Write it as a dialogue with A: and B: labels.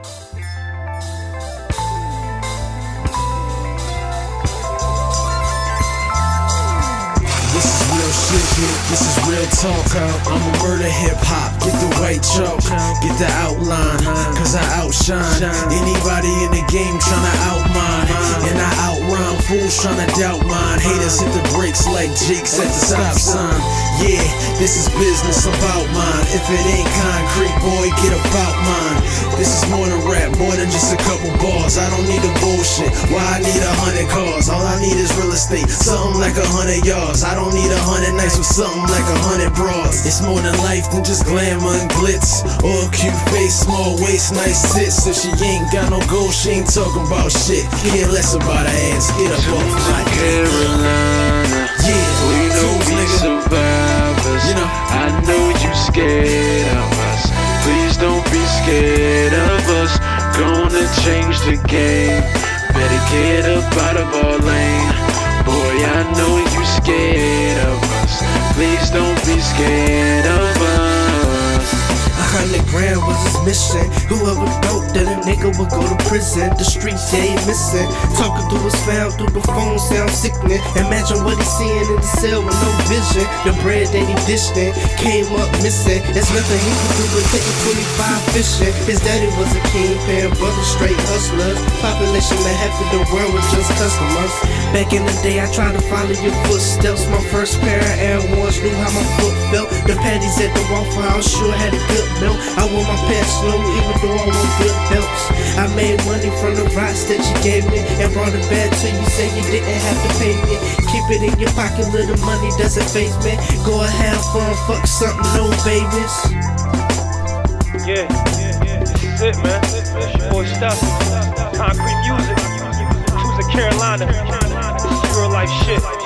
A: This is real talk. I'ma murder hip-hop, get the white chalk, get the outline, cause I outshine anybody in the game tryna outmine. And I outrhyme fools tryna doubt mine. Haters hit the brakes like Jake's at the stop sign. Yeah, this is business about mine. If it ain't concrete, boy, get about mine. This is more than rap, more than just a couple bars. I don't need the bullshit, why I need 100 cars. All I need is real estate, something like 100 yards. I don't need 100 nights with something like 100 bras. It's more than life than just glamour and glitz, or a cute face, small waist, nice tits. If she ain't got no goals, she ain't talking about shit. Care less about her ass, get up off my
B: Carolina.
A: Yeah,
B: we know we survivors.
A: You know,
B: I know you scared of us. Please don't be scared of us. Gonna change the game. Better get up out of our lane. Boy, I know you scared of us. Please don't be scared of us.
C: 100 grand was his mission. Whoever thought that a nigga would go to prison? The streets they ain't missing. Talking to his fam through the phone sounds sickening. Imagine what he's seeing in the cell with no vision. The bread that he dished in came up missing. There's nothing he could do but take 25 fishing. His daddy was a kingpin, brother straight hustlers. Population of half of the world was just customers. Back in the day I tried to follow your footsteps. My first pair of Air Ones knew how my foot felt. The patties at the Waffle House sure had a good milk. I wore my pants slow even though I wore good belts. I made money from the rocks that you gave me and brought it back to you, say you didn't have to pay me. Keep it in your pocket, little money doesn't faze me. Go and have fun, fuck something, no babies.
D: Yeah, this is it, man. This your boy Stuff. Concrete music. Choose a Carolina. This is real life shit.